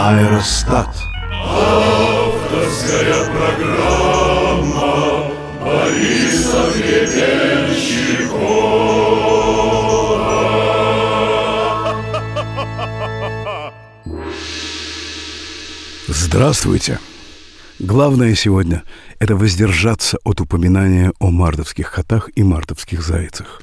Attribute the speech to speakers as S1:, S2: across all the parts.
S1: Аэростат.
S2: Авторская программа Бориса Гребенщикова.
S1: Здравствуйте! Главное сегодня – это воздержаться от упоминания о мартовских котах и мартовских зайцах.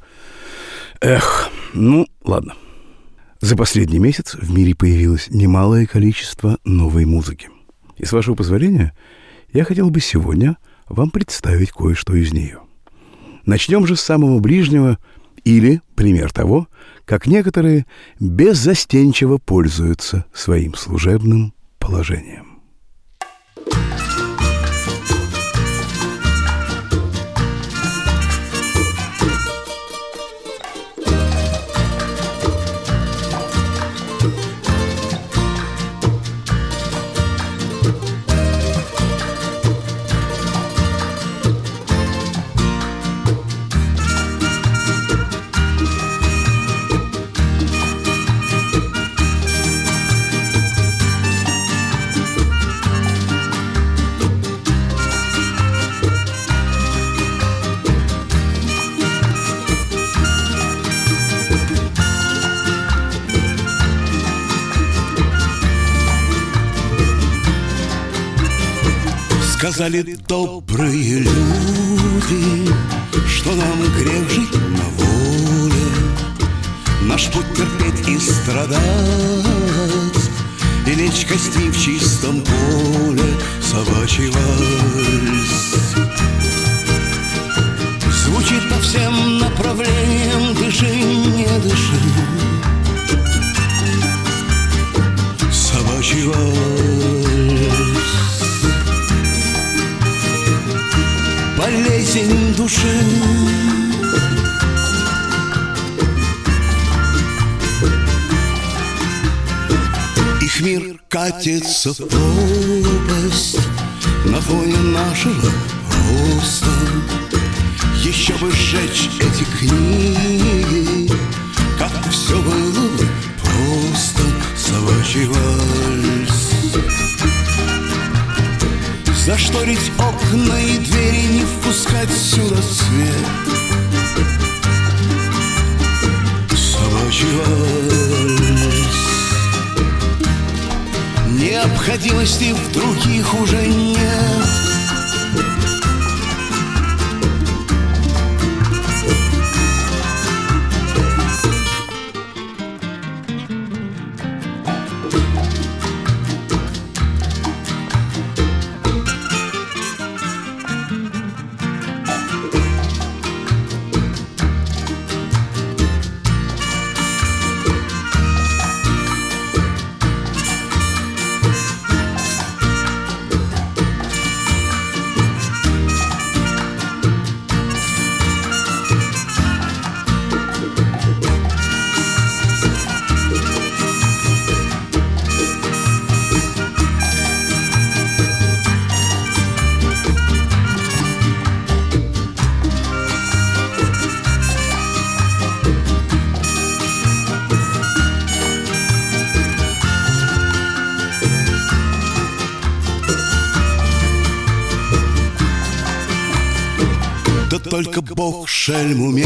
S1: Ладно. За последний месяц в мире появилось немалое количество новой музыки. И, с вашего позволения, я хотел бы сегодня вам представить кое-что из нее. Начнем же с самого ближнего или пример того, как некоторые беззастенчиво пользуются своим служебным положением.
S3: Сказали добрые люди, что нам грех жить на воле, наш путь терпеть и страдать, и лечь костьми в чистом поле собачий вальс. Звучит по всем направлениям, дыши, не дыши, собачий вальс. Болезнь души, их мир катится в пропасть на фоне нашего роста. Еще бы сжечь эти книги, как все было бы просто, собачий вальс. Зашторить окна и двери, не впускать сюда свет, собачий вальс. Необходимости в других уже нет. Да только Бог шельму метит,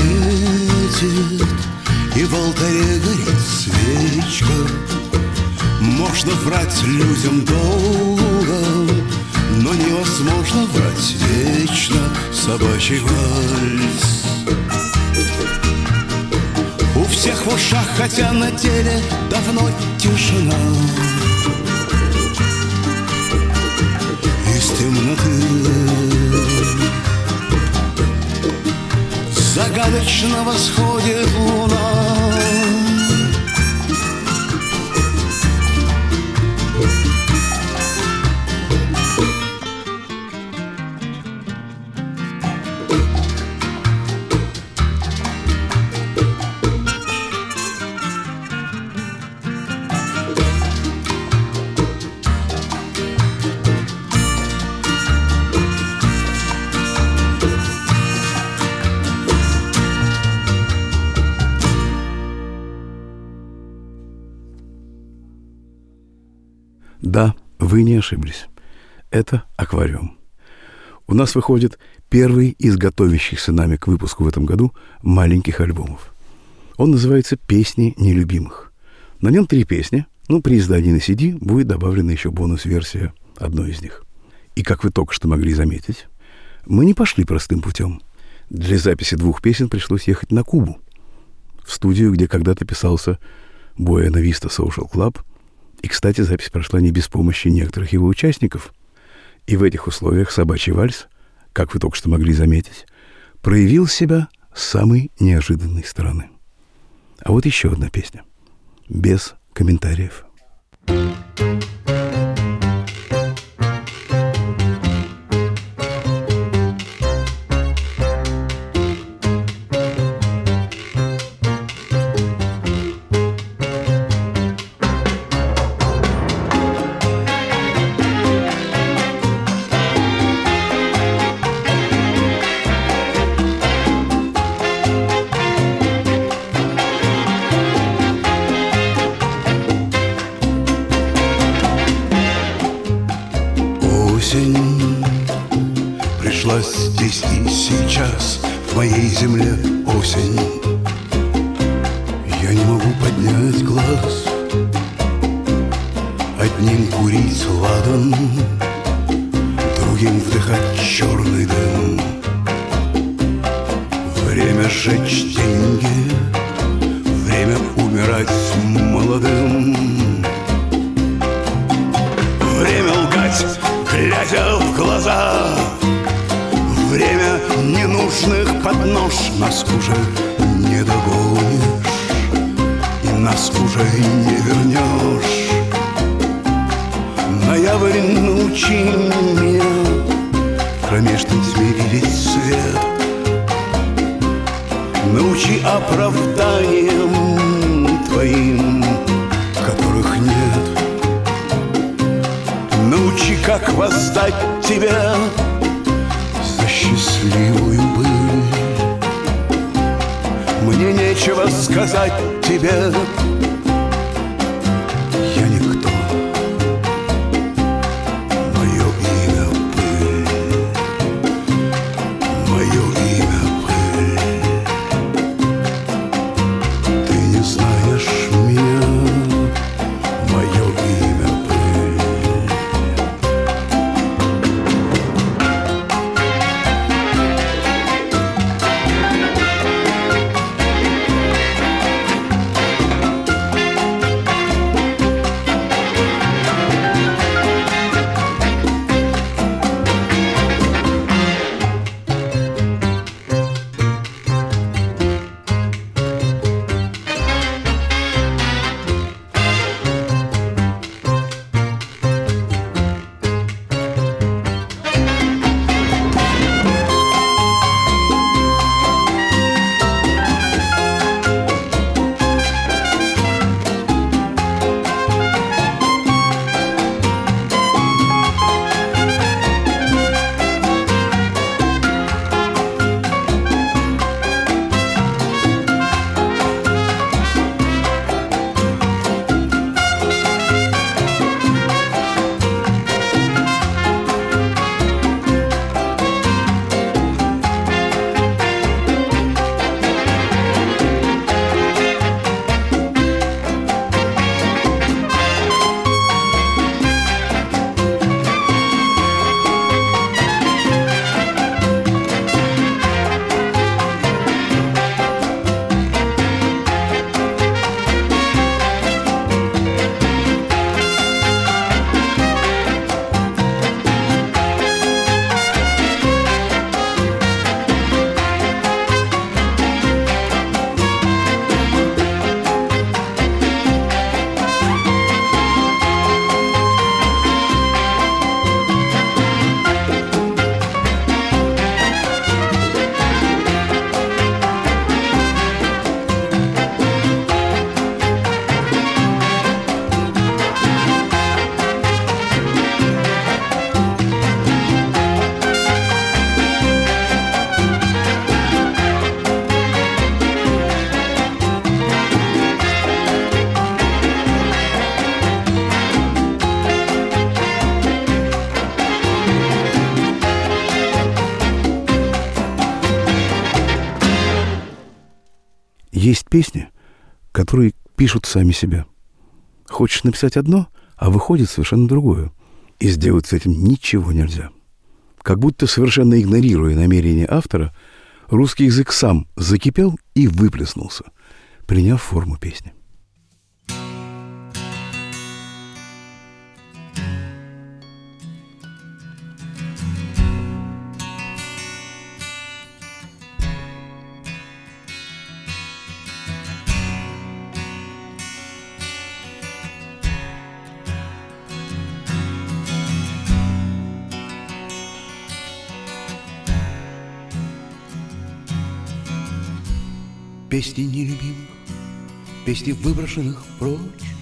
S3: и в алтаре горит свечка. Можно врать людям долго, но невозможно врать вечно, собачий вальс. У всех в ушах, хотя на теле давно тишина. Из темноты загадочно восходит луна.
S1: Да, вы не ошиблись. Это аквариум. У нас выходит первый из готовящихся нами к выпуску в этом году маленьких альбомов. Он называется «Песни нелюбимых». На нем 3 песни, при издании на CD будет добавлена еще бонус-версия одной из них. И, как вы только что могли заметить, мы не пошли простым путем. Для записи 2 песен пришлось ехать на Кубу, в студию, где когда-то писался Buena Vista Social Club. И, кстати, запись прошла не без помощи некоторых его участников. И в этих условиях «Собачий вальс», как вы только что могли заметить, проявил себя с самой неожиданной стороны. А вот еще одна песня. Без комментариев.
S3: Пришла здесь и сейчас, в моей земле осень. Я не могу поднять глаз, одним курить ладан, другим вдыхать черный дым. Время сжечь деньги, время умирать молодым. Время лгать, глядя в глаза. Время ненужных поднож. Нас уже не догонишь, и нас уже не вернешь. Ноябрь, научи меня в кромешной тьме видеть свет. Научи оправданиям твоим, которых нет. Научи, как воздать тебе за счастливую быль. Мне нечего сказать тебе. Я никто. Мое имя пыль. Мое имя пыль. Ты не знаешь меня. Мое имя пыль.
S1: Есть песни, которые пишут сами себя. Хочешь написать одно, а выходит совершенно другое. И сделать с этим ничего нельзя. Как будто совершенно игнорируя намерения автора, русский язык сам закипел и выплеснулся, приняв форму песни.
S3: Песни нелюбимых, песни выброшенных прочь,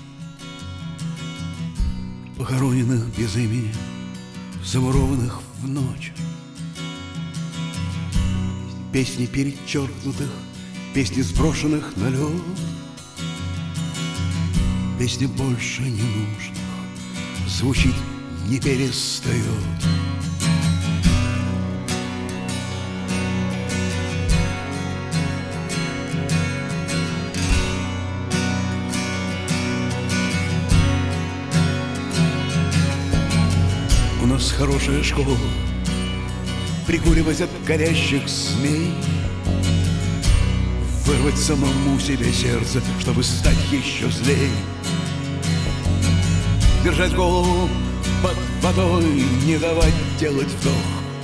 S3: похороненных без имени, замурованных в ночь. Песни перечеркнутых, песни сброшенных на лед, песни больше не нужных, звучит, не перестает. У нас хорошая школа, прикуривать от горящих змей, вырвать самому себе сердце, чтобы стать еще злей, держать голову под водой, не давать делать вдох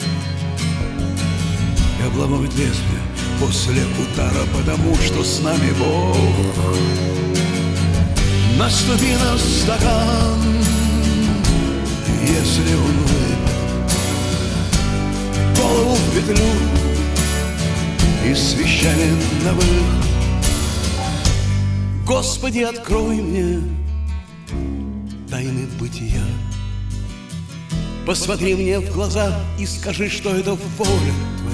S3: и обламывать лезвие после удара, потому что с нами Бог. Наступи на стакан, если он выпит, голову в петлю и с вещами на выход. Господи, открой мне тайны бытия, посмотри мне в глаза и скажи, что это воля Твоя.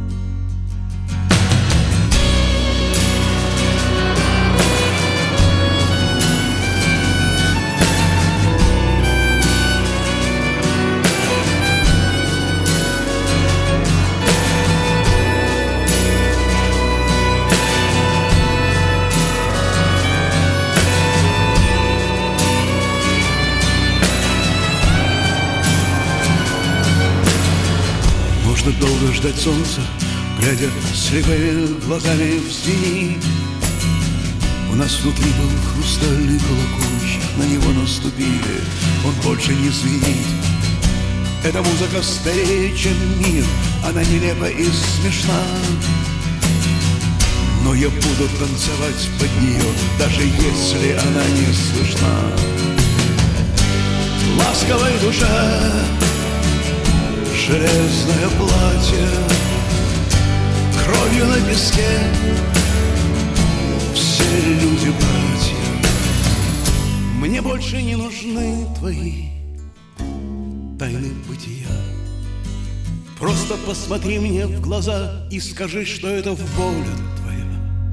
S3: Можно долго ждать солнца, глядя слепыми глазами в зенит. У нас внутри был хрустальный колокольчик, на него наступили, он больше не звенит. Эта музыка старее, чем мир, она нелепа и смешна, но я буду танцевать под нее, даже если она не слышна. Ласковой душа, железное платье, кровью на песке, все люди братья. Мне больше не нужны твои тайны бытия. Просто посмотри мне в глаза и скажи, что это воля Твоя.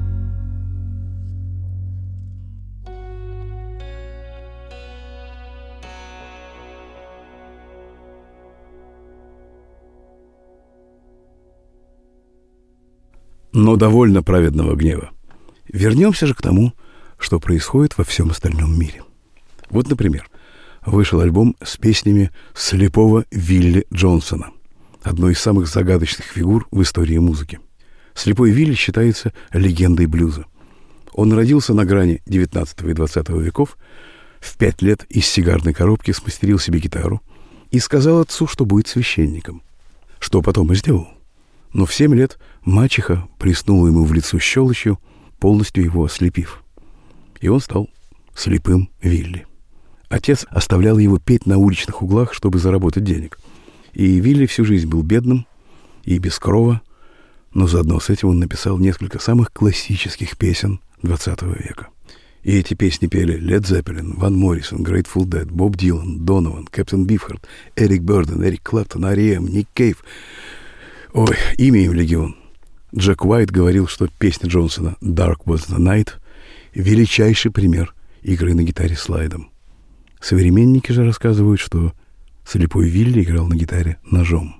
S1: Но довольно праведного гнева. Вернемся же к тому, что происходит во всем остальном мире. Вот, например, вышел альбом с песнями слепого Вилли Джонсона, одной из самых загадочных фигур в истории музыки. Слепой Вилли считается легендой блюза. Он родился на грани XIX и XX веков, в 5 лет из сигарной коробки смастерил себе гитару и сказал отцу, что будет священником, что потом и сделал. Но в 7 лет мачеха плеснула ему в лицо щелочью, полностью его ослепив. И он стал слепым Вилли. Отец оставлял его петь на уличных углах, чтобы заработать денег. И Вилли всю жизнь был бедным и без крова, но заодно с этим он написал несколько самых классических песен XX века. И эти песни пели Лед Зеппелин, Ван Моррисон, Грейтфул Дэд, Боб Дилан, Донован, Кэптен Бифхард, Эрик Бёрден, Эрик Клэптон, R.E.M., Ник Кейв. Ой, имя им легион. Джек Уайт говорил, что песня Джонсона «Dark was the night» — величайший пример игры на гитаре слайдом. Современники же рассказывают, что слепой Вилли играл на гитаре ножом.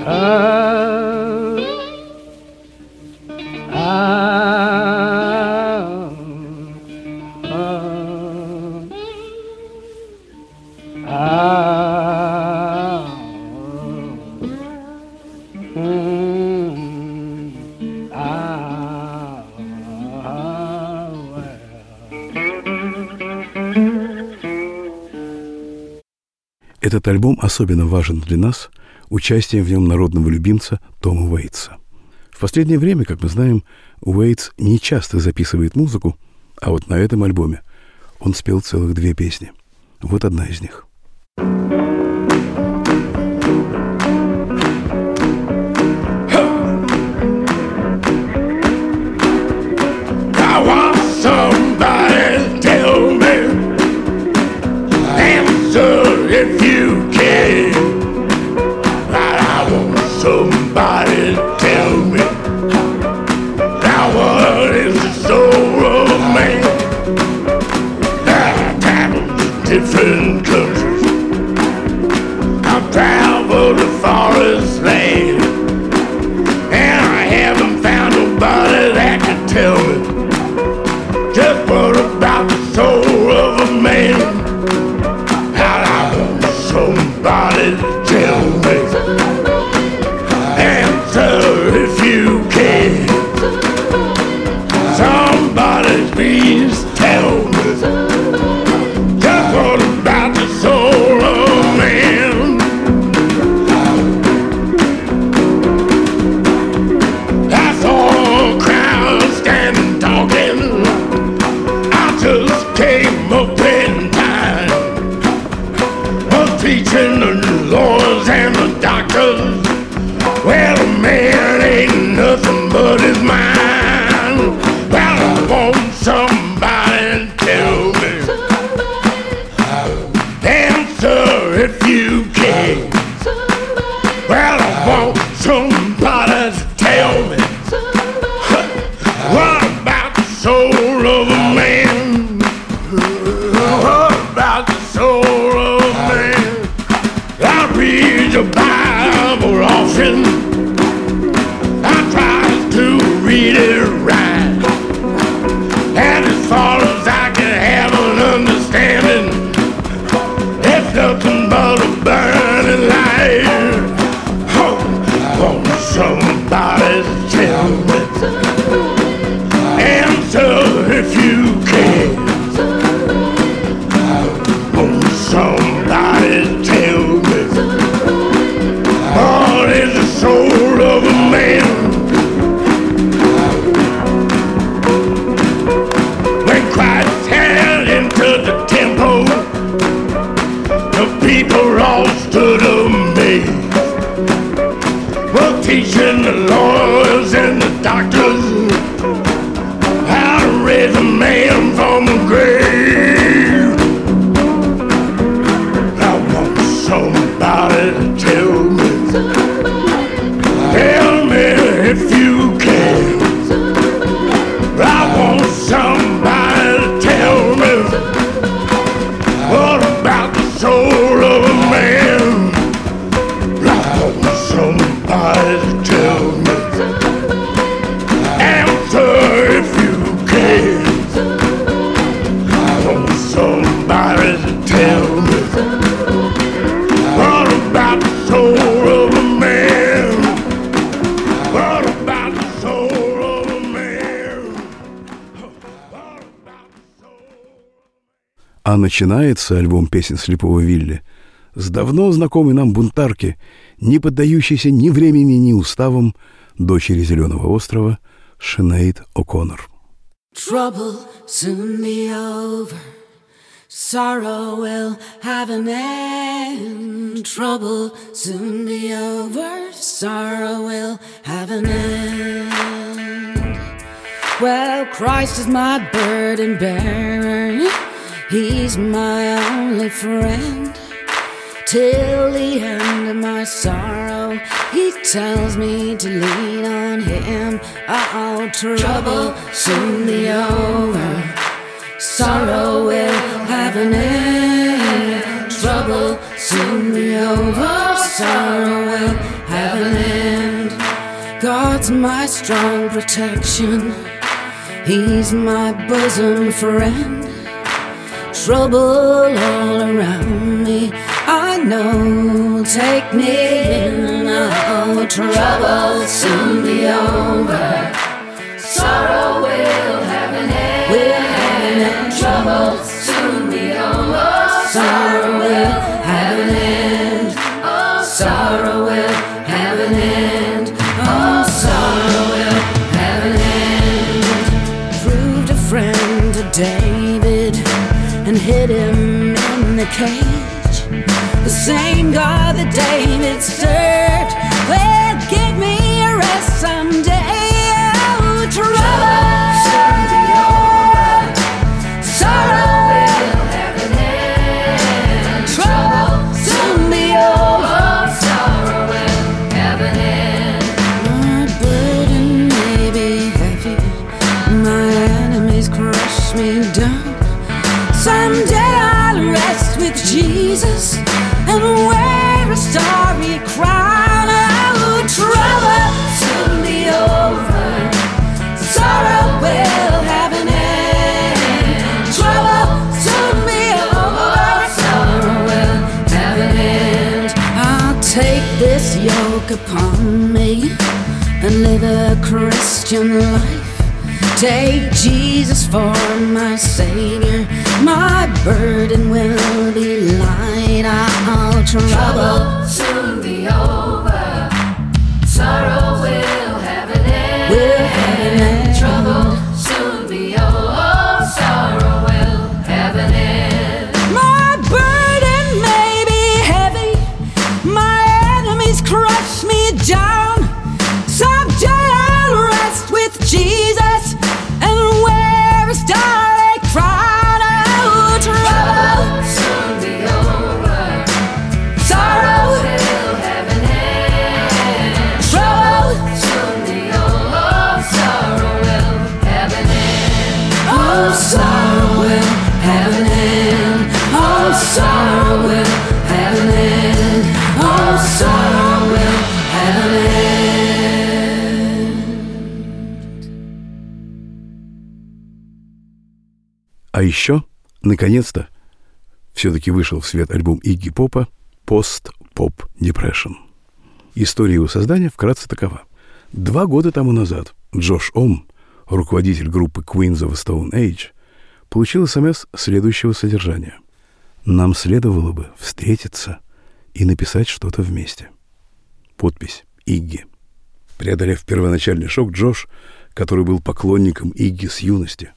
S1: Этот альбом особенно важен для нас участием в нем народного любимца Тома Уэйтса. В последнее время, как мы знаем, Уэйтс не часто записывает музыку, а вот на этом альбоме он спел целых 2 песни. Вот одна из них.
S2: Different countries, I've traveled the forest land, and I haven't found nobody that can tell me just what about the soul of a man. And I want somebody to tell me. Answer if you can. Somebody please tell me. Teaching the lawyers and the doctors, well, a man ain't nothing but his mind. Well, I want somebody to tell me. Answer if you can. Well, I want somebody to tell me. What about the soul of a man? What about the soul of a man? I read the Bible often. I try to read it right, and as far as I can have an understanding, it's nothing but a burning light. Oh, I want somebody to tell me. Answer if you can. I want somebody to tell me. What is the soul of a man? When Christ had entered the temple, the people all stood amazed. Well, teaching the lawyers and the doctors how to raise a man from the grave. I want somebody to tell me. Tell me if you can. I want somebody to tell me. What about the soul of a man? I want somebody to tell me. Answer if you can. I want somebody to tell me. What about the soul of a man? What about the soul of a man? What about the soul?
S1: А начинается альбом песен Слепого Вилли с давно знакомой нам бунтарки, не поддающейся ни времени, ни уставам, дочери Зеленого острова Синеад О'Коннор.
S4: Trouble soon be over. Sorrow will have an end. Trouble soon be over. Sorrow will have an end. Well, Christ is my burden bearer. He's my only friend. Till the end of my sorrow, He tells me to lean on Him. Oh, trouble soon be over. Sorrow will have an end. Trouble soon be over. Sorrow will have an end. God's my strong protection. He's my bosom friend. Trouble all around me, I know will take me in. Oh, trouble soon be over. Sorrow will have an end. Will have an end. Trouble soon be over. Sorrow will have an end. Oh, sorrow will have an end. Oh, sorrow will have an end. Proved a friend to David and hid him in the cage. The same God that David served will give me a rest someday. Oh, trouble soon be over. Sorrow will have an end. Trouble soon be over. Sorrow will have an end. My burden may be heavy. My enemies crush me down. Someday I'll rest with Jesus and wear a starry crown. Oh, trouble soon be over. Sorrow will have an end. Trouble soon be over. Sorrow will have an end. I'll take this yoke upon me and live a Christian life. Take Jesus for my Savior. My burden will be light. All trouble soon be over. Sorrow will have an end. Will have an end. Trouble soon be over. Sorrow will have an end. My burden may be heavy. My enemies crush me down. Someday I'll rest with Jesus and wear a starry crown. Oh, trouble soon be over. Sorrow will have an end. Trouble soon be over. Sorrow will have an end. Oh, sorrow will have an end. Oh, sorrow will have an end. Oh, sorrow will have an end.
S1: А еще, наконец-то, все-таки вышел в свет альбом Игги Попа «Post-Pop Depression». История его создания вкратце такова. 2 года тому назад Джош Ом, руководитель группы Queens of the Stone Age, получил СМС следующего содержания. «Нам следовало бы встретиться и написать что-то вместе». Подпись «Игги». Преодолев первоначальный шок, Джош, который был поклонником Игги с юности,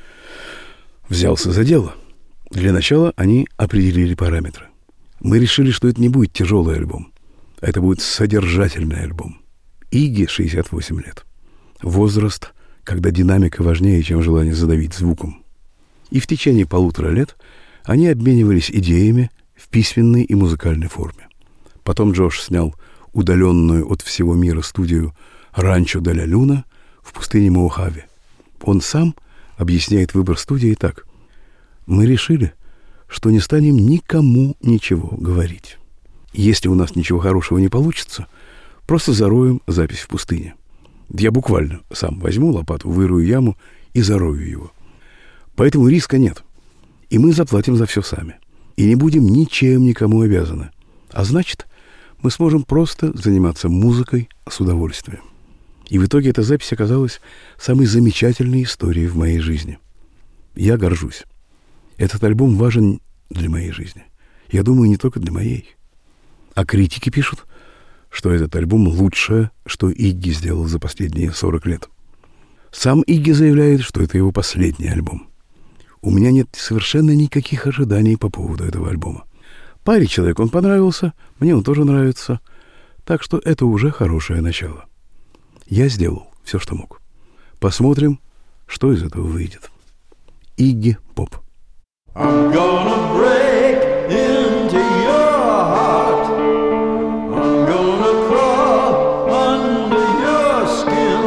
S1: взялся за дело. Для начала они определили параметры. Мы решили, что это не будет тяжелый альбом, а это будет содержательный альбом. Игги 68 лет. Возраст, когда динамика важнее, чем желание задавить звуком. И в течение 1,5 лет они обменивались идеями в письменной и музыкальной форме. Потом Джош снял удаленную от всего мира студию «Ранчо де ла Люна» в пустыне Моухаве. Он сам объясняет выбор студии так. Мы решили, что не станем никому ничего говорить. Если у нас ничего хорошего не получится, просто зароем запись в пустыне. Я буквально сам возьму лопату, вырую яму и зарою его. Поэтому риска нет. И мы заплатим за все сами. И не будем ничем никому обязаны. А значит, мы сможем просто заниматься музыкой с удовольствием. И в итоге эта запись оказалась самой замечательной историей в моей жизни. Я горжусь. Этот альбом важен для моей жизни. Я думаю, не только для моей. А критики пишут, что этот альбом лучшее, что Игги сделал за последние 40 лет. Сам Игги заявляет, что это его последний альбом. У меня нет совершенно никаких ожиданий по поводу этого альбома. Паре человек он понравился, мне он тоже нравится. Так что это уже хорошее начало. Я сделал все, что мог. Посмотрим, что из этого выйдет. Игги Поп.
S2: I'm gonna break into your heart. I'm gonna crawl under your skin.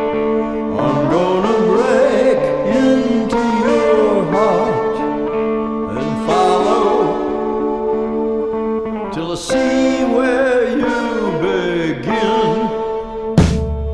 S2: I'm gonna break into your heart and follow till I see where you begin.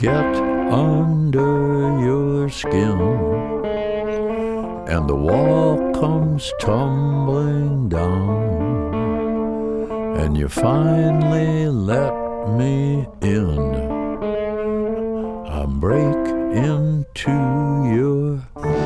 S5: get under your skin, and the wall comes tumbling down, and you finally let me in. I break into your...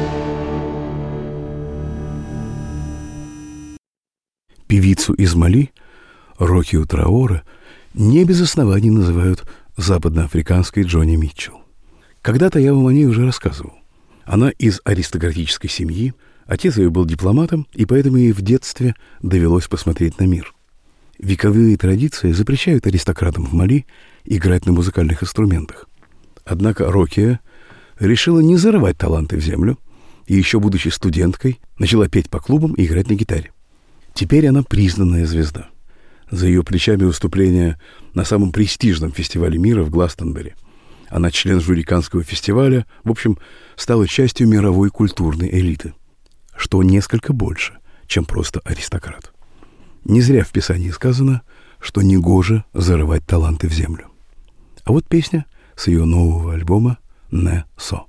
S1: Певицу из Мали, Рокио Траоре, не без оснований называют западноафриканской Джонни Митчелл. Когда-то я вам о ней уже рассказывал. Она из аристократической семьи, отец ее был дипломатом, и поэтому ей в детстве довелось посмотреть на мир. Вековые традиции запрещают аристократам в Мали играть на музыкальных инструментах. Однако Рокио решила не зарывать таланты в землю, и еще будучи студенткой, начала петь по клубам и играть на гитаре. Теперь она признанная звезда. За ее плечами выступления на самом престижном фестивале мира в Гластонбери. Она член жюри Каннского фестиваля, в общем, стала частью мировой культурной элиты, что несколько больше, чем просто аристократ. Не зря в Писании сказано, что негоже зарывать таланты в землю. А вот песня с ее нового альбома «Не Со».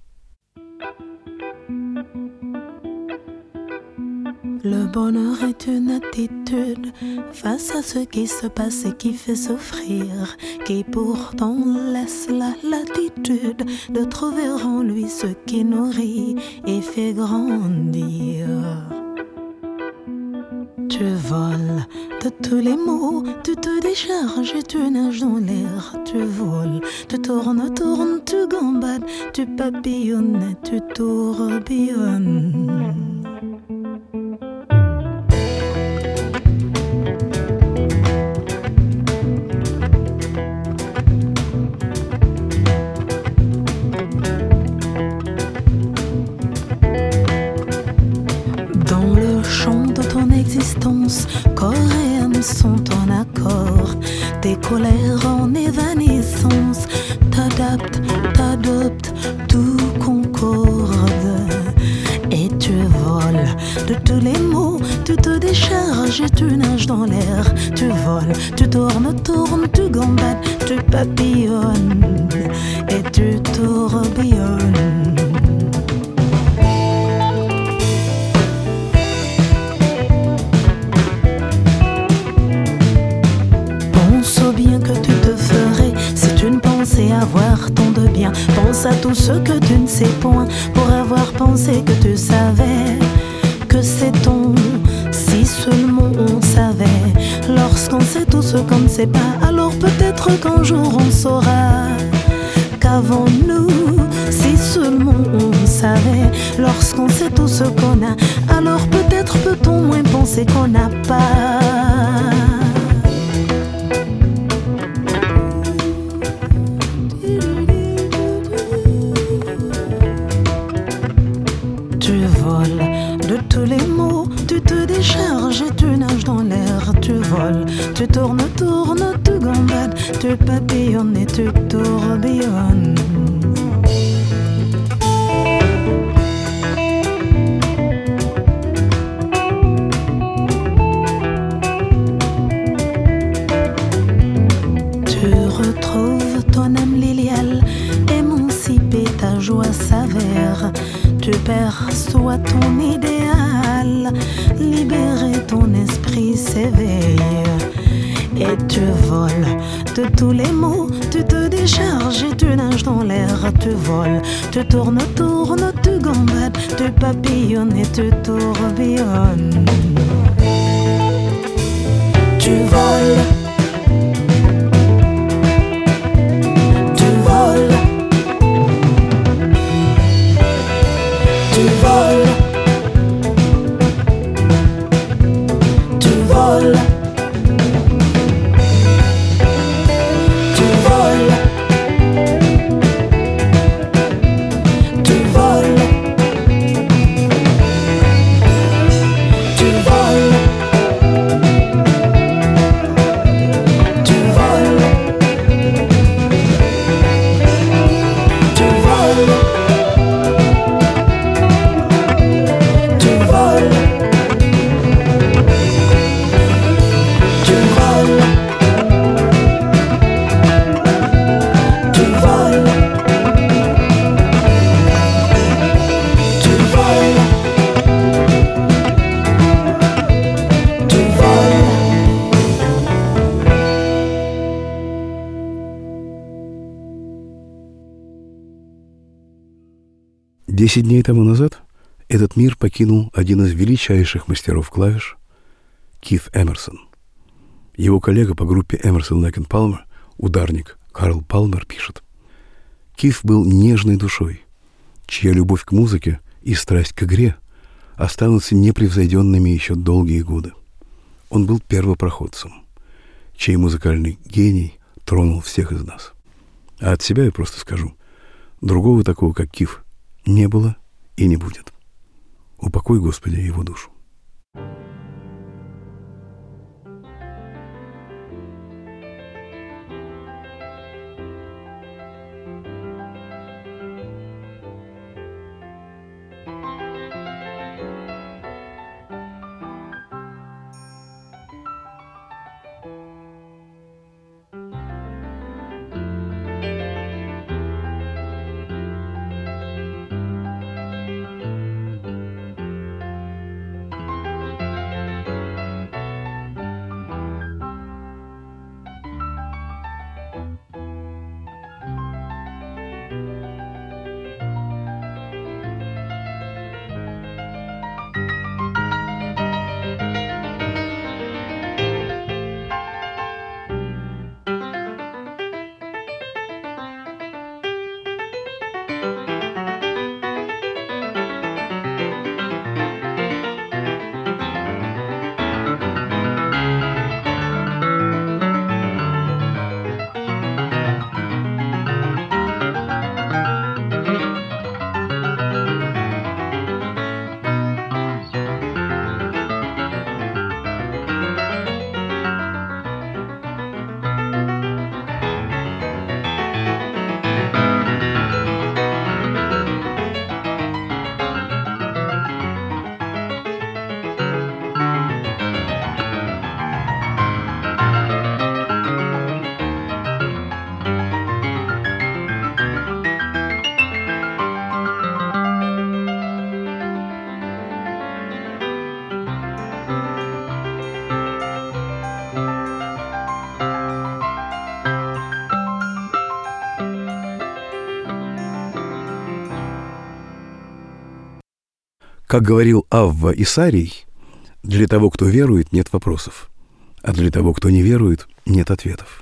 S6: Le bonheur est une attitude face à ce qui se passe et qui fait souffrir, qui pourtant laisse la latitude de trouver en lui ce qui nourrit et fait grandir. Tu voles de tous les mots, tu te décharges et tu nages dans l'air. Tu voles, tu tournes, tu gambades, tu papillonnes et tu tourbillonnes. Corps et âme sont en accord, tes colères en évanescence, t'adaptes, t'adoptes, tout concorde. Et tu voles de tous les mots, tu te décharges et tu nages dans l'air. Tu voles, tu tournes, tu gambades, tu papillonnes et tu tourbillonnes. Avoir tant de bien, pense à tout ce que tu ne sais point, pour avoir pensé que tu savais que c'est ton. Si seulement on savait, lorsqu'on sait tout ce qu'on ne sait pas, alors peut-être qu'un jour on saura qu'avons-nous. Si seulement on savait, lorsqu'on sait tout ce qu'on a, alors peut-être peut-on moins penser qu'on n'a pas. Tu tournes, tu gambades, tu papillonnes et tu tourbillonnes. Tu retrouves ton âme liliale, émancipée, ta joie s'avère. Tu perçois ton idéal, libéré, ton esprit s'éveille. Et tu voles de tous les mots, tu te décharges et tu nages dans l'air. Tu voles, tu tournes, tu gambades, tu papillonnes et tu tourbillonnes. Tu voles. Tu voles. Tu voles. Tu voles.
S1: 10 дней тому назад этот мир покинул один из величайших мастеров клавиш Кит Эмерсон. Его коллега по группе Эмерсон, Лейк энд Палмер, ударник Карл Палмер, пишет: Кит был нежной душой, чья любовь к музыке и страсть к игре останутся непревзойденными еще долгие годы. Он был первопроходцем, чей музыкальный гений тронул всех из нас. А от себя я просто скажу: другого такого, как Киф, не было и не будет. Упокой, Господи, его душу. Как говорил Авва Исарий, для того, кто верует, нет вопросов, а для того, кто не верует, нет ответов.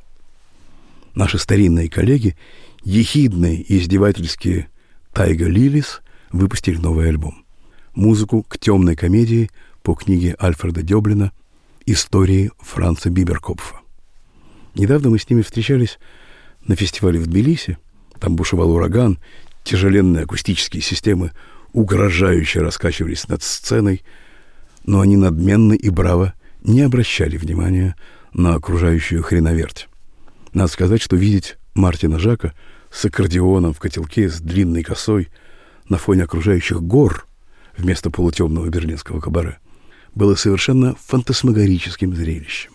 S1: Наши старинные коллеги, ехидные и издевательские Тайга Лилис, выпустили новый альбом. Музыку к темной комедии по книге Альфреда Дёблина «Истории Франца Биберкопфа». Недавно мы с ними встречались на фестивале в Тбилиси. Там бушевал ураган, тяжеленные акустические системы угрожающе раскачивались над сценой, но они надменно и браво не обращали внимания на окружающую хреноверть. Надо сказать, что видеть Мартина Жака с аккордеоном в котелке с длинной косой на фоне окружающих гор вместо полутемного берлинского кабаре было совершенно фантасмагорическим зрелищем.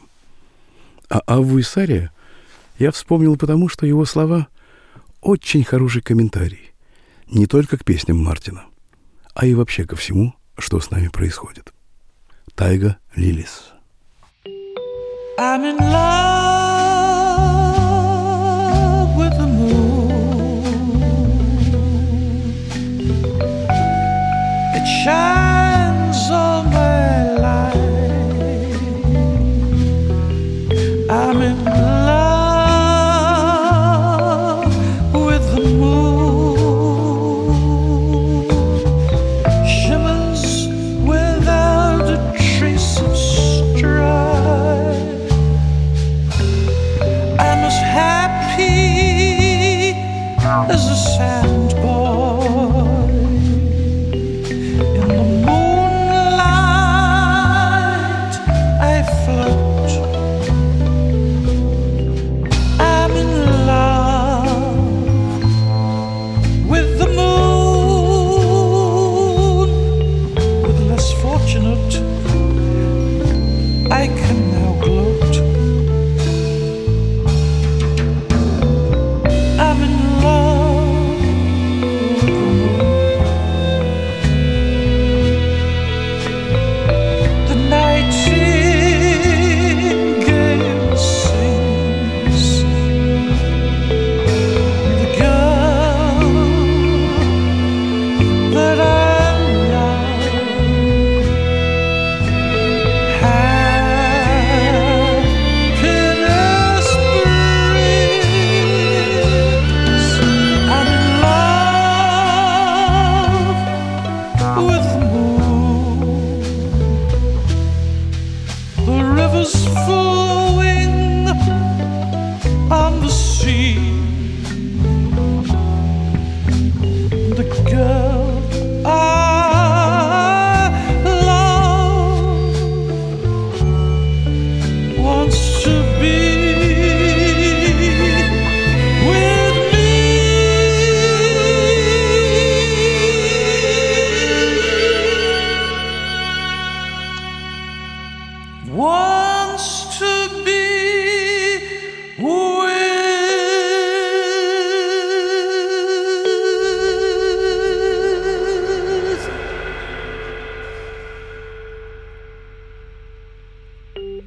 S1: А Авву Исария я вспомнил потому, что его слова — очень хороший комментарий не только к песням Мартина, а и вообще ко всему, что с нами происходит. Тайга Лилис.
S7: I'm in love with the moon. It shines all my life. I'm in love with the moon. Shimmers without a trace of strife.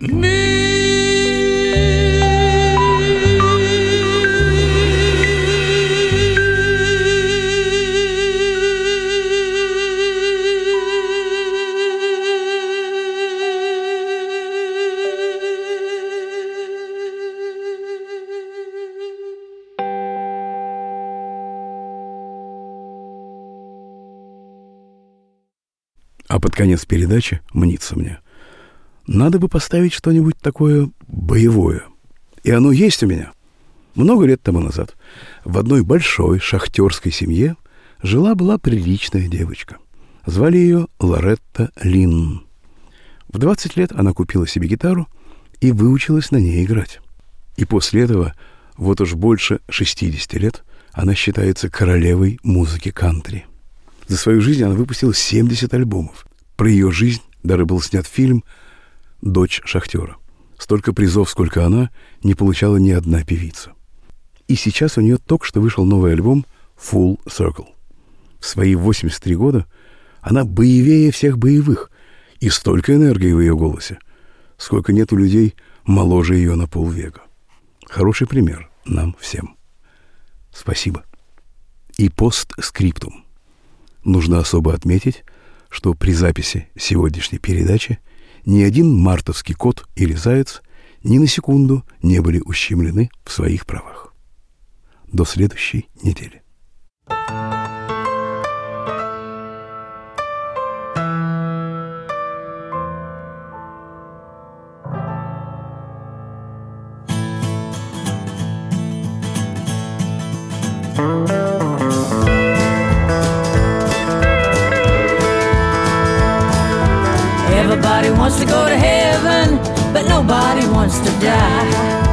S1: А под конец передачи, мнится мне, надо бы поставить что-нибудь такое боевое. И оно есть у меня. Много лет тому назад в одной большой шахтерской семье жила-была приличная девочка. Звали ее Лоретта Линн. В 20 лет она купила себе гитару и выучилась на ней играть. И после этого, вот уж больше 60 лет, она считается королевой музыки кантри. За свою жизнь она выпустила 70 альбомов. Про ее жизнь даже был снят фильм «Дочь шахтера». Столько призов, сколько она, не получала ни одна певица. И сейчас у нее только что вышел новый альбом «Full Circle». В свои 83 года она боевее всех боевых, и столько энергии в ее голосе, сколько нет у людей моложе ее на полвека. Хороший пример нам всем. Спасибо. И постскриптум. Нужно особо отметить, что при записи сегодняшней передачи ни один мартовский кот или заяц ни на секунду не были ущемлены в своих правах. До следующей недели.
S4: Everybody wants to go to heaven, but nobody wants to die.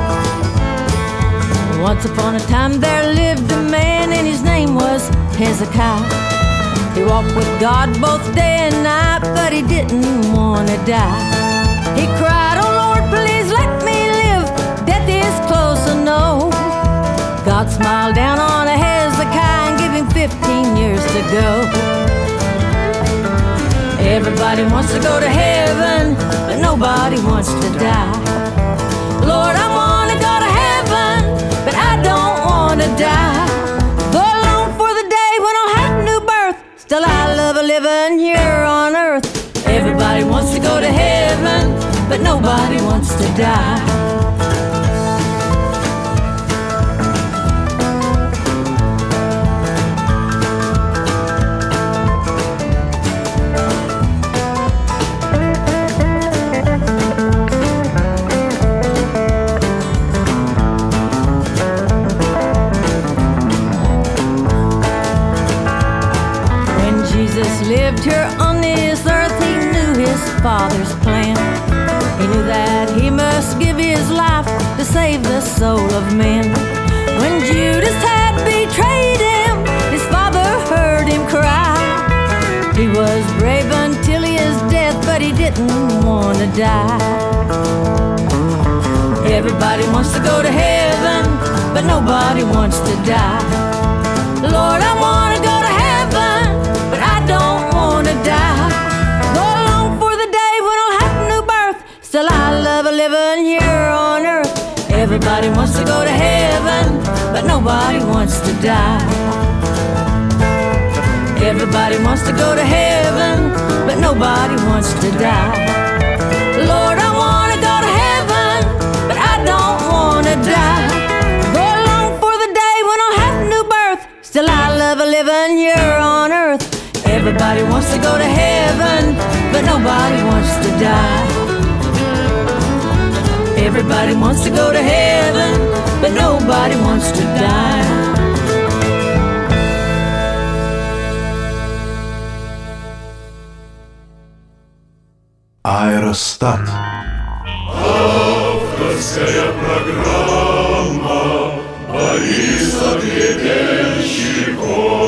S4: Once upon a time there lived a man and his name was Hezekiah. He walked with God both day and night, but he didn't want to die. He cried, "Oh Lord, please let me live, death is close, I know." God smiled down on Hezekiah and gave him 15 years to go. Everybody wants to go to heaven, but nobody wants to die. Lord, I want to go to heaven, but I don't want to die. Though I long for the day when I'll have a new birth, still I love living here on earth. Everybody wants to go to heaven, but nobody wants to die. Lived here on this earth, he knew his Father's plan. He knew that he must give his life to save the soul of men. When Judas had betrayed him, his Father heard him cry. He was brave until his death, but he didn't want to die. Everybody wants to go to heaven, but nobody wants to die. Lord, I want to go to heaven, but I don't want to die. Though I long for the day when I'll have a new birth, still I love living here on earth. Everybody wants to go to heaven, but nobody wants to die. Everybody wants to go to heaven, but nobody wants to die. Lord, I want to go to heaven, but I don't want to die. Though I long for the day when I'll have a new birth, still I love living here on earth. Everybody wants to go to heaven, but nobody wants to die. Everybody wants to go to heaven, but nobody wants to die.
S3: Аэростат.
S2: Авторская программа Бориса Гребенщикова.